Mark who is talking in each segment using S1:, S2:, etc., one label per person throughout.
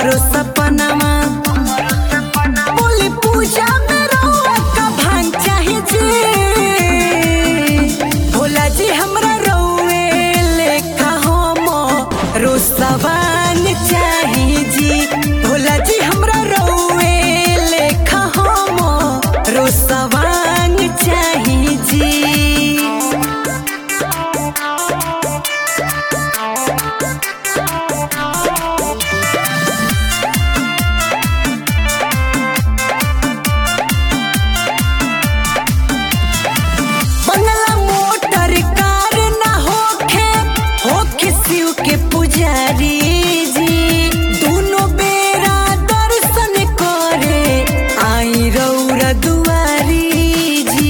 S1: हमरो सपनामा बोली पूजा में रउआ का भांग चाही जी। भोला जी हमरा रउए लेखा हमरो सवांग चाही जी। भोला जी हमरा रउए लेखा हमरो सवांग चाही जी। बंगला मोटर कार ना होखे शिव के पुजारी जी। दोनों बेरा दर्शन करे आई रउरा दुआरी जी।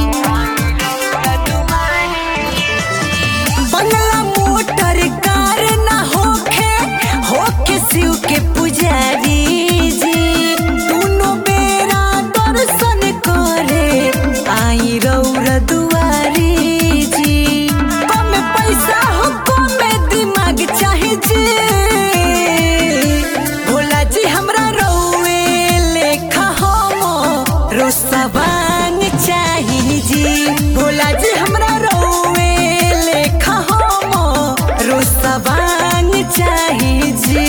S1: बंगला मोटर कार ना होखे शिव के पुजारी जी। दोनों बेरा दर्शन करे आई रउरा दुआरी जी। कम पैसा हो कम दिमाग चाही जी। भोला जी हमरा रउए लेखा हमरो सवांग चाही जी। भोला जी हमरा रउए लेखा हमरो सवांग चाही जी।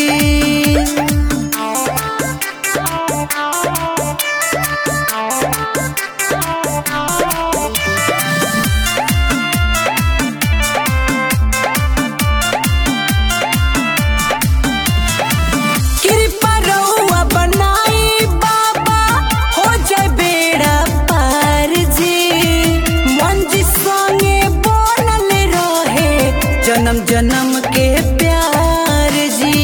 S1: कृपा रउआ बनाई बाबा हो जाए बेड़ा पार जी। मन जी संगे बनल रहे जन्म जन्म के प्यार जी।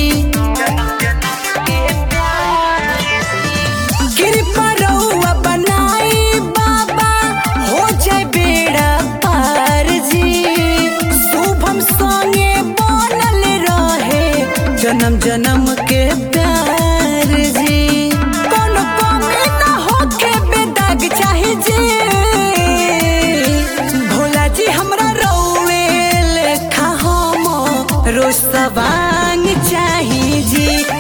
S1: कृपा रउआ बनाई बाबा हो जाए बेड़ा पार जी। शुभम संगे बनल रहे जन्म जन्म के प्यार जी। कोनो कमी ना होके बेदाग चाही जी। भोला जी हमरा रउए लेखा हमरो सवांग चाही जी।